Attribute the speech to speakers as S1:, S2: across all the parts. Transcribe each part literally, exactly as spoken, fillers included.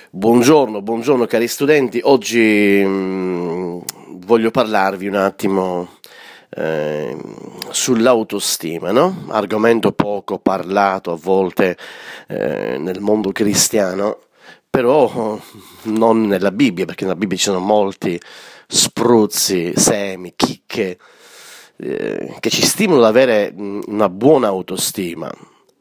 S1: Buongiorno, buongiorno cari studenti. Oggi mh, voglio parlarvi un attimo eh, sull'autostima, no? Argomento poco parlato a volte eh, nel mondo cristiano, però non nella Bibbia, perché nella Bibbia ci sono molti spruzzi, semi, chicche eh, che ci stimolano ad avere mh, una buona autostima.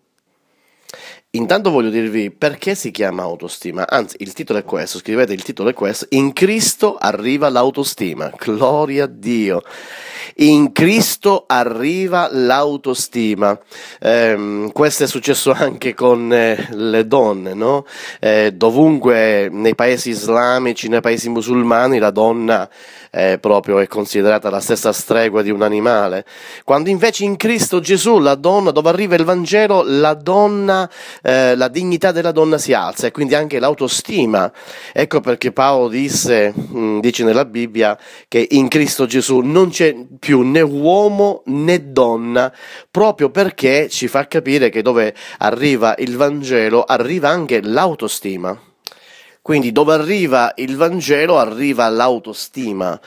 S1: Intanto voglio dirvi perché si chiama autostima, anzi il titolo è questo, scrivete il titolo è questo: in Cristo arriva l'autostima, gloria a Dio, in Cristo arriva l'autostima. Eh, questo è successo anche con eh, le donne, no? Eh, dovunque nei paesi islamici, nei paesi musulmani la donna eh, proprio è considerata la stessa stregua di un animale, quando invece in Cristo Gesù la donna, dove arriva il Vangelo, la donna Eh, la dignità della donna si alza e quindi anche l'autostima. Ecco perché Paolo disse, mh, dice nella Bibbia, che in Cristo Gesù non c'è più né uomo né donna, proprio perché ci fa capire che dove arriva il Vangelo arriva anche l'autostima. Quindi dove arriva il Vangelo arriva l'autostima,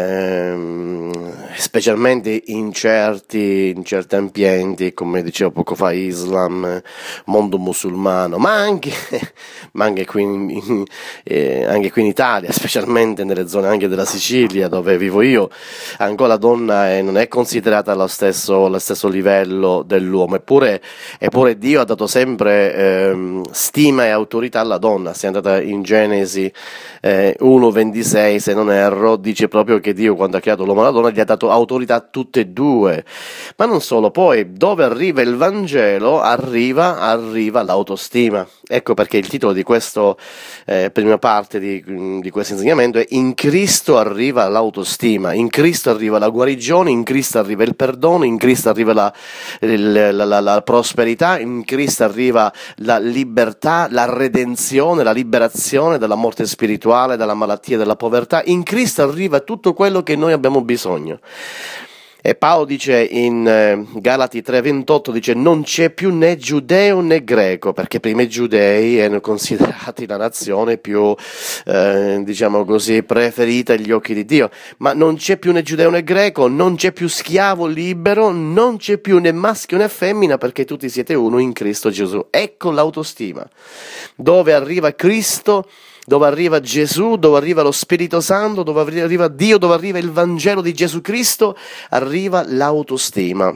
S1: ehm, specialmente in certi, in certi ambienti, come dicevo poco fa, Islam, mondo musulmano, ma anche, ma anche, qui in, eh, anche qui in Italia, specialmente nelle zone anche della Sicilia dove vivo io, ancora la donna è, non è considerata allo stesso, allo stesso livello dell'uomo, eppure, eppure Dio ha dato sempre ehm, stima e autorità alla donna. Si è andata in Genesi eh, uno ventisei, se non erro, dice proprio che Dio, quando ha creato l'uomo e la donna, gli ha dato autorità a tutte e due. Ma non solo, poi dove arriva il Vangelo arriva, arriva l'autostima. Ecco perché il titolo di questa eh, prima parte di, di questo insegnamento è: in Cristo arriva l'autostima, in Cristo arriva la guarigione, in Cristo arriva il perdono, in Cristo arriva la, la, la, la, la prosperità, in Cristo arriva la libertà, la redenzione, la liberazione dalla morte spirituale, dalla malattia, dalla povertà. In Cristo arriva tutto quello che noi abbiamo bisogno. E Paolo dice in eh, Galati tre ventotto, dice: non c'è più né giudeo né greco, perché prima i giudei erano considerati la nazione più, eh, diciamo così, preferita agli occhi di Dio, ma non c'è più né giudeo né greco, non c'è più schiavo libero, non c'è più né maschio né femmina, perché tutti siete uno in Cristo Gesù. Ecco l'autostima. Dove arriva Cristo, dove arriva Gesù, dove arriva lo Spirito Santo, dove arriva Dio, dove arriva il Vangelo di Gesù Cristo, arriva l'autostima.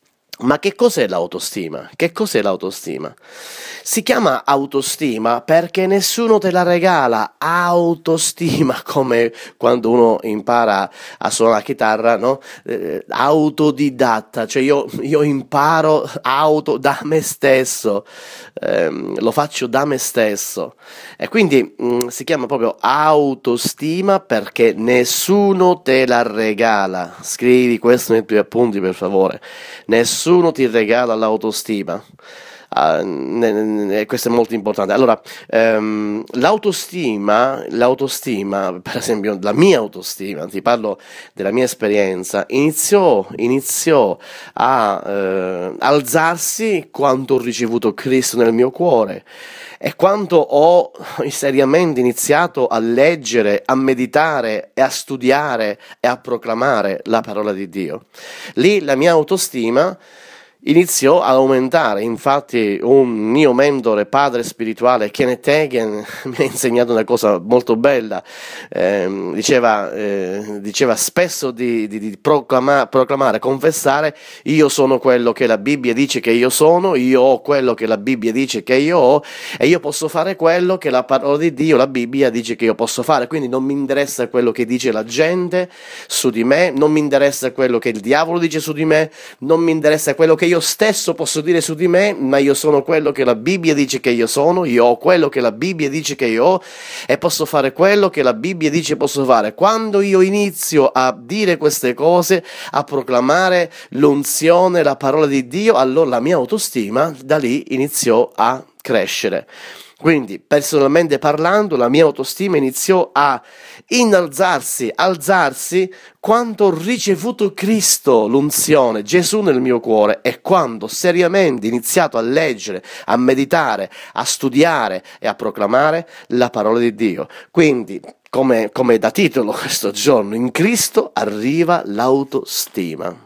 S1: Ma che cos'è l'autostima? Che cos'è l'autostima? Si chiama autostima perché nessuno te la regala. Autostima, come quando uno impara a suonare la chitarra, no? Eh, autodidatta, cioè io, io imparo auto da me stesso, ehm, lo faccio da me stesso. E quindi mh, si chiama proprio autostima perché nessuno te la regala. Scrivi questo nei tuoi appunti, per favore. Nessuno Nessuno ti regala l'autostima. Uh, ne, ne, questo è molto importante. Allora, um, l'autostima, l'autostima, per esempio, la mia autostima, ti parlo della mia esperienza, iniziò, iniziò a uh, alzarsi quando ho ricevuto Cristo nel mio cuore e quando ho seriamente iniziato a leggere, a meditare e a studiare e a proclamare la parola di Dio. Lì la mia autostima iniziò ad aumentare. Infatti un mio mentore, padre spirituale, Kenneth Hagin, mi ha insegnato una cosa molto bella. Eh, diceva, eh, diceva spesso di, di, di proclama, proclamare, confessare: io sono quello che la Bibbia dice che io sono, io ho quello che la Bibbia dice che io ho, e io posso fare quello che la parola di Dio, la Bibbia, dice che io posso fare. Quindi non mi interessa quello che dice la gente su di me, non mi interessa quello che il diavolo dice su di me, non mi interessa quello che io stesso posso dire su di me, ma io sono quello che la Bibbia dice che io sono, io ho quello che la Bibbia dice che io ho e posso fare quello che la Bibbia dice posso fare. Quando io inizio a dire queste cose, a proclamare l'unzione, la parola di Dio, allora la mia autostima da lì iniziò a crescere. Quindi, personalmente parlando, la mia autostima iniziò a innalzarsi, alzarsi, quando ho ricevuto Cristo, l'unzione, Gesù nel mio cuore, e quando seriamente ho iniziato a leggere, a meditare, a studiare e a proclamare la parola di Dio. Quindi, come, come da titolo questo giorno, in Cristo arriva l'autostima.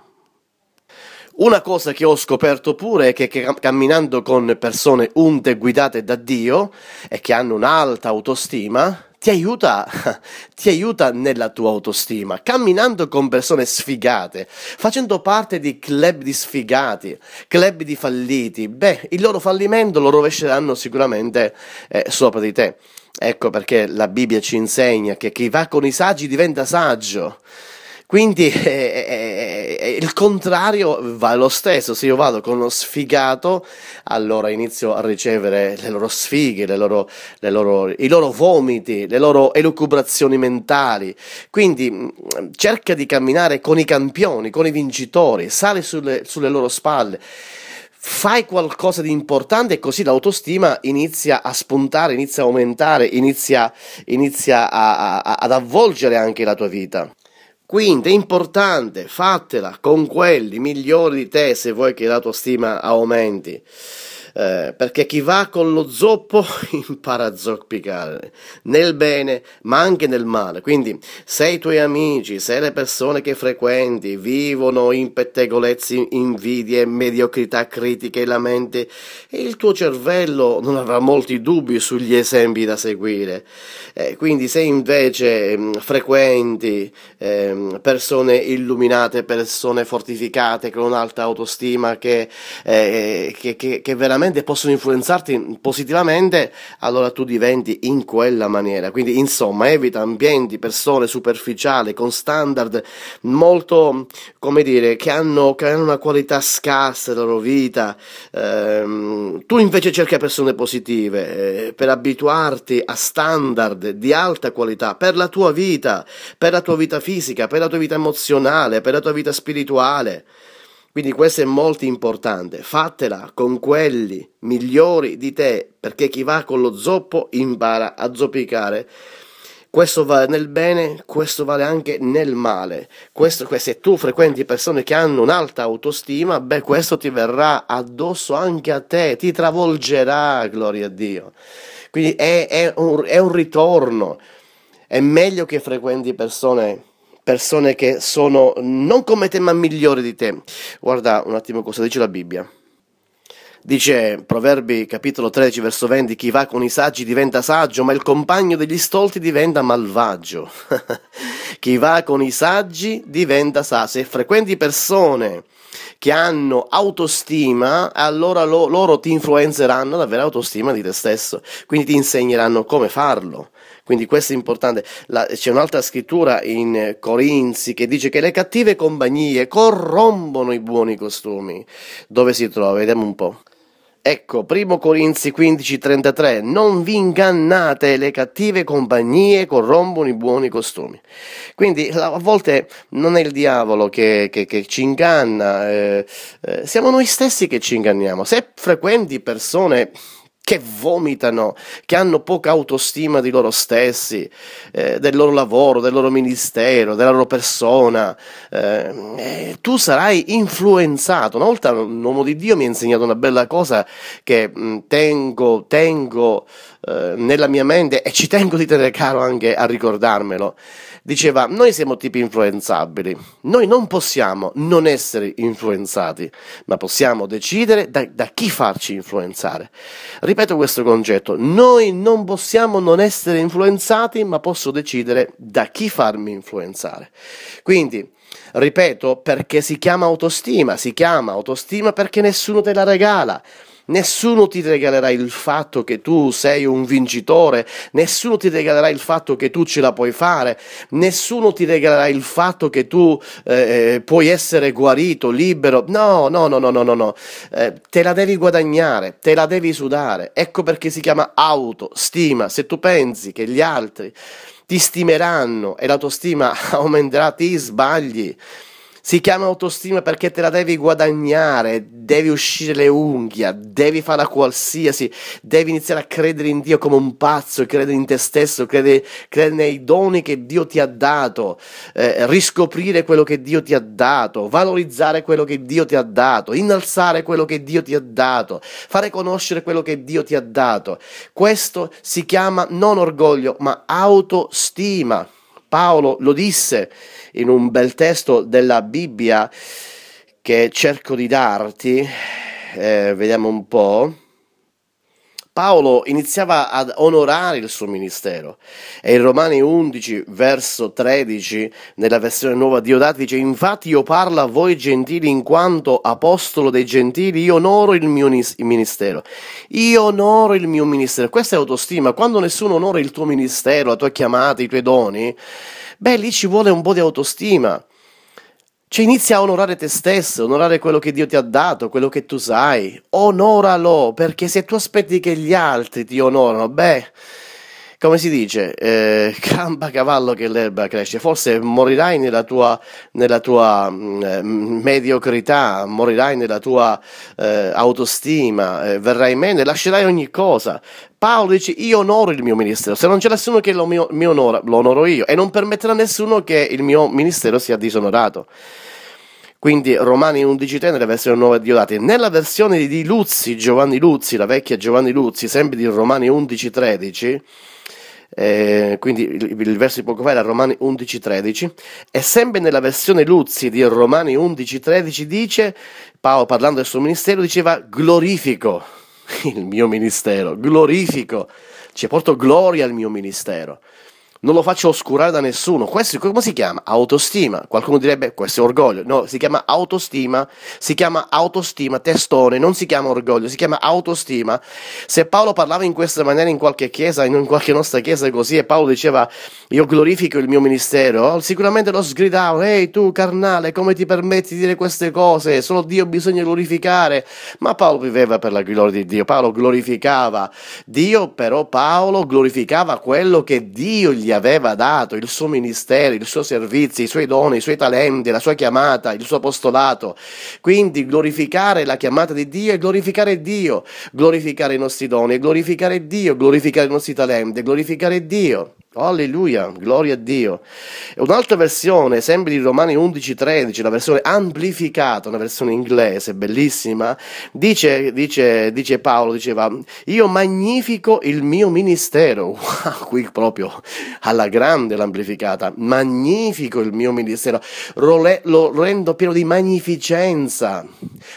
S1: Una cosa che ho scoperto pure è che, che camminando con persone unte e guidate da Dio e che hanno un'alta autostima, ti aiuta, ti aiuta nella tua autostima. Camminando con persone sfigate, facendo parte di club di sfigati, club di falliti, beh, il loro fallimento lo rovesceranno sicuramente eh, sopra di te. Ecco perché la Bibbia ci insegna che chi va con i saggi diventa saggio. Quindi eh, eh, eh, il contrario va lo stesso. Se io vado con uno sfigato, allora inizio a ricevere le loro sfighe, le loro, le loro, i loro vomiti, le loro elucubrazioni mentali. Quindi mh, cerca di camminare con i campioni, con i vincitori, sali sulle, sulle loro spalle. Fai qualcosa di importante e così l'autostima inizia a spuntare, inizia a aumentare, inizia, inizia a, a, ad avvolgere anche la tua vita. Quindi è importante, fatela con quelli migliori di te se vuoi che la tua stima aumenti. Eh, perché chi va con lo zoppo impara a zoppicare nel bene ma anche nel male. Quindi se i tuoi amici, se le persone che frequenti vivono in pettegolezzi, invidie, mediocrità, critiche e lamenti, il tuo cervello non avrà molti dubbi sugli esempi da seguire. Eh, quindi se invece mh, frequenti eh, persone illuminate, persone fortificate con un'alta autostima che, eh, che, che, che veramente possono influenzarti positivamente, allora tu diventi in quella maniera. Quindi insomma evita ambienti, persone superficiali con standard molto, come dire, che hanno, che hanno una qualità scarsa della loro vita. Ehm, tu invece cerca persone positive eh, per abituarti a standard di alta qualità per la tua vita, per la tua vita fisica, per la tua vita emozionale, per la tua vita spirituale. Quindi questo è molto importante, fatela con quelli migliori di te, perché chi va con lo zoppo impara a zoppicare. Questo vale nel bene, questo vale anche nel male. Questo, se tu frequenti persone che hanno un'alta autostima, beh, questo ti verrà addosso anche a te, ti travolgerà, gloria a Dio. Quindi è, è, un, è un ritorno. È meglio che frequenti persone persone che sono non come te ma migliori di te. Guarda un attimo cosa dice la Bibbia. Dice Proverbi capitolo tredici verso venti: chi va con i saggi diventa saggio, ma il compagno degli stolti diventa malvagio. Chi va con i saggi diventa saggio. Se frequenti persone che hanno autostima, allora lo, loro ti influenzeranno ad avere autostima di te stesso, quindi ti insegneranno come farlo. Quindi questo è importante. La, c'è un'altra scrittura in Corinzi che dice che le cattive compagnie corrompono i buoni costumi. Dove si trova? Vediamo un po'. Ecco, primo Corinzi quindici trentatré, non vi ingannate, le cattive compagnie corrompono i buoni costumi. Quindi a volte non è il diavolo che, che, che ci inganna, eh, eh, siamo noi stessi che ci inganniamo. Se frequenti persone che vomitano, che hanno poca autostima di loro stessi, eh, del loro lavoro, del loro ministero, della loro persona, eh, eh, tu sarai influenzato. Una volta un uomo di Dio mi ha insegnato una bella cosa che mh, tengo, tengo eh, nella mia mente e ci tengo di tenere caro anche a ricordarmelo. Diceva, noi siamo tipi influenzabili, noi non possiamo non essere influenzati, ma possiamo decidere da, da chi farci influenzare. Ripeto questo concetto, noi non possiamo non essere influenzati, ma posso decidere da chi farmi influenzare. Quindi, ripeto, perché si chiama autostima, si chiama autostima perché nessuno te la regala. Nessuno ti regalerà il fatto che tu sei un vincitore, nessuno ti regalerà il fatto che tu ce la puoi fare, nessuno ti regalerà il fatto che tu eh, puoi essere guarito, libero. No, no, no, no, no, no, no. Eh, te la devi guadagnare, te la devi sudare. Ecco perché si chiama autostima. Se tu pensi che gli altri ti stimeranno e la tua stima aumenterà, ti sbagli. Si chiama autostima perché te la devi guadagnare, devi uscire le unghie, devi fare qualsiasi, devi iniziare a credere in Dio come un pazzo, credere in te stesso, credere, credere nei doni che Dio ti ha dato, eh, riscoprire quello che Dio ti ha dato, valorizzare quello che Dio ti ha dato, innalzare quello che Dio ti ha dato, fare conoscere quello che Dio ti ha dato. Questo si chiama non orgoglio, ma autostima. Paolo lo disse in un bel testo della Bibbia che cerco di darti, eh, vediamo un po'. Paolo iniziava ad onorare il suo ministero e in Romani undici, verso tredici, nella versione nuova Diodati, dice: infatti io parlo a voi gentili in quanto apostolo dei gentili, io onoro il mio ministero. Io onoro il mio ministero. Questa è autostima. Quando nessuno onora il tuo ministero, la tua chiamata, i tuoi doni, beh, lì ci vuole un po' di autostima. Cioè inizia a onorare te stesso, onorare quello che Dio ti ha dato, quello che tu sai. Onoralo, perché se tu aspetti che gli altri ti onorano, beh, come si dice, eh, campa cavallo che l'erba cresce. Forse morirai nella tua, nella tua eh, mediocrità, morirai nella tua eh, autostima, eh, verrai meno, lascerai ogni cosa. Paolo dice: io onoro il mio ministero, se non c'è nessuno che lo mio, mi onora, lo onoro io, e non permetterà a nessuno che il mio ministero sia disonorato. Quindi Romani undici tre nella versione nuova Diodati. Nella versione di Luzzi, Giovanni Luzzi, la vecchia Giovanni Luzzi, sempre di Romani undici tredici, eh, quindi il, il verso di poco fa era Romani undici tredici, e sempre nella versione Luzzi di Romani undici tredici dice, Paolo parlando del suo ministero diceva: glorifico il mio ministero, glorifico, cioè porto gloria al mio ministero, non lo faccio oscurare da nessuno. Questo come si chiama? Autostima. Qualcuno direbbe questo è orgoglio. No, si chiama autostima, si chiama autostima, testone, non si chiama orgoglio, si chiama autostima. Se Paolo parlava in questa maniera in qualche chiesa, in qualche nostra chiesa così, e Paolo diceva io glorifico il mio ministero, sicuramente lo sgridavano: ehi tu carnale, come ti permetti di dire queste cose? Solo Dio bisogna glorificare. Ma Paolo viveva per la gloria di Dio, Paolo glorificava Dio, però Paolo glorificava quello che Dio gli aveva dato, il suo ministero, il suo servizio, i suoi doni, i suoi talenti, la sua chiamata, il suo apostolato. Quindi glorificare la chiamata di Dio è glorificare Dio, glorificare i nostri doni è glorificare Dio, glorificare i nostri talenti è glorificare Dio. Alleluia, gloria a Dio. E un'altra versione, sempre di Romani undici tredici, la versione amplificata, una versione inglese bellissima, dice, dice, dice Paolo, diceva: io magnifico il mio ministero. Wow, qui proprio alla grande l'amplificata, magnifico il mio ministero, lo rendo pieno di magnificenza,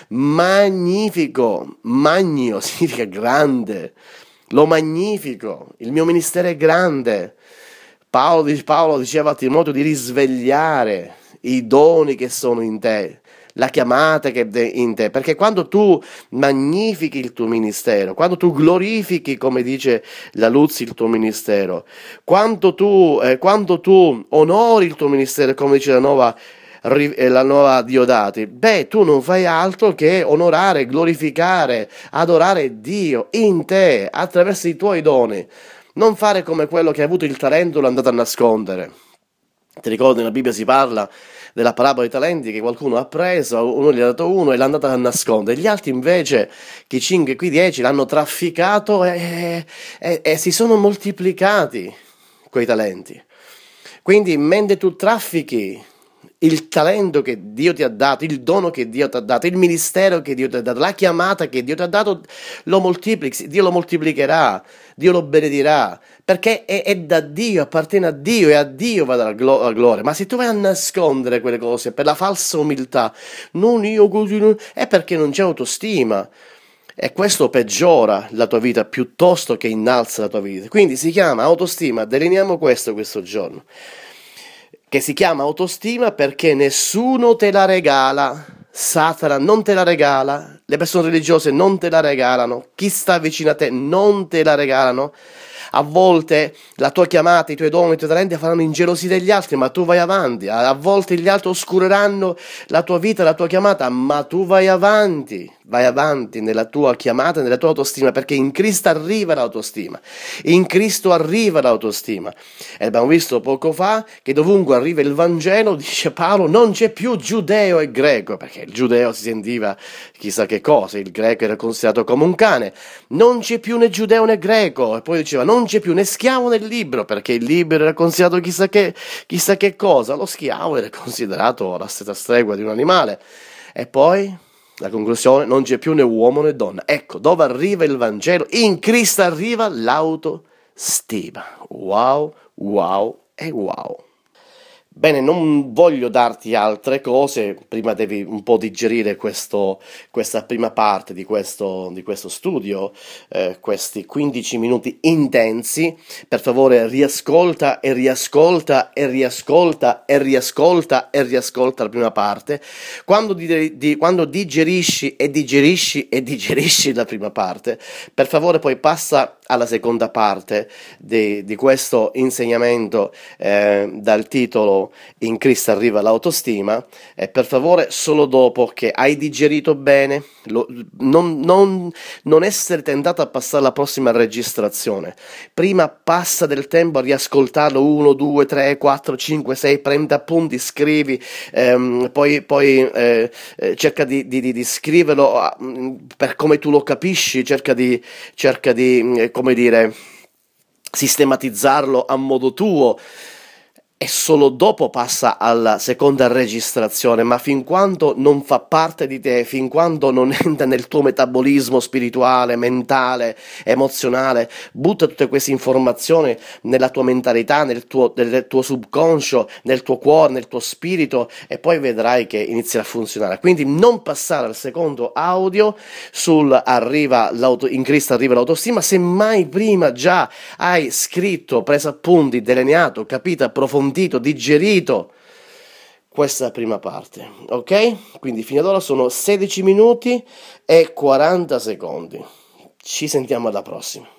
S1: magnifico, magno significa grande, lo magnifico, il mio ministero è grande. Paolo, Paolo diceva a Timoteo di risvegliare i doni che sono in te, la chiamata che è in te, perché quando tu magnifichi il tuo ministero, quando tu glorifichi, come dice la Luzzi, il tuo ministero, quando tu, eh, quando tu onori il tuo ministero, come dice la nuova la nuova Diodati, beh, tu non fai altro che onorare, glorificare, adorare Dio in te, attraverso i tuoi doni. Non fare come quello che ha avuto il talento e l'ha andato a nascondere. Ti ricordi, nella Bibbia si parla della parabola dei talenti, che qualcuno ha preso, uno gli ha dato uno e l'ha andato a nascondere, gli altri invece, che cinque, qui dieci, l'hanno trafficato e, e, e si sono moltiplicati quei talenti. Quindi mentre tu traffichi il talento che Dio ti ha dato, il dono che Dio ti ha dato, il ministero che Dio ti ha dato, la chiamata che Dio ti ha dato, lo moltiplichi, Dio lo moltiplicherà, Dio lo benedirà, perché è, è da Dio, appartiene a Dio, e a Dio va la, glo- la gloria. Ma se tu vai a nascondere quelle cose per la falsa umiltà, non io così, non... è perché non c'è autostima. E questo peggiora la tua vita piuttosto che innalza la tua vita. Quindi si chiama autostima, delineiamo questo questo giorno, che si chiama autostima perché nessuno te la regala, Satana non te la regala, le persone religiose non te la regalano, chi sta vicino a te non te la regalano. A volte la tua chiamata, i tuoi doni, i tuoi talenti faranno ingelosire gli altri, ma tu vai avanti. A volte gli altri oscureranno la tua vita, la tua chiamata, ma tu vai avanti. vai avanti nella tua chiamata, nella tua autostima, perché in Cristo arriva l'autostima, in Cristo arriva l'autostima. E abbiamo visto poco fa che dovunque arriva il Vangelo, dice Paolo, non c'è più giudeo e greco, perché il giudeo si sentiva chissà che cosa, il greco era considerato come un cane, non c'è più né giudeo né greco, e poi diceva non c'è più né schiavo né libero, perché il libero era considerato chissà che, chissà che cosa, lo schiavo era considerato la stessa stregua di un animale, e poi la conclusione, non c'è più né uomo né donna. Ecco, dove arriva il Vangelo? In Cristo arriva l'autostima. Wow, wow e wow. Bene, non voglio darti altre cose, prima devi un po' digerire questo, questa prima parte di questo, di questo studio, eh, questi quindici minuti intensi. Per favore riascolta e riascolta e riascolta e riascolta e riascolta la prima parte. Quando, di, di, quando digerisci e digerisci e digerisci la prima parte, per favore poi passa alla seconda parte di, di questo insegnamento eh, dal titolo In Cristo arriva l'autostima, e per favore solo dopo che hai digerito bene, lo, non, non, non essere tentato a passare alla prossima registrazione, prima passa del tempo a riascoltarlo uno, due, tre, quattro, cinque, sei, prendi appunti, scrivi, ehm, poi, poi eh, eh, cerca di, di, di scriverlo a, per come tu lo capisci, cerca di, cerca di eh, come dire, sistematizzarlo a modo tuo, e solo dopo passa alla seconda registrazione, ma fin quando non fa parte di te, fin quando non entra nel tuo metabolismo spirituale, mentale, emozionale, butta tutte queste informazioni nella tua mentalità, nel tuo, nel tuo subconscio, nel tuo cuore, nel tuo spirito, e poi vedrai che inizia a funzionare. Quindi non passare al secondo audio sul arriva l'auto, in Cristo arriva l'autostima, se mai prima già hai scritto, preso appunti, delineato, capito, approfondito, digerito questa prima parte, ok? Quindi fino ad ora sono sedici minuti e quaranta secondi. Ci sentiamo alla prossima.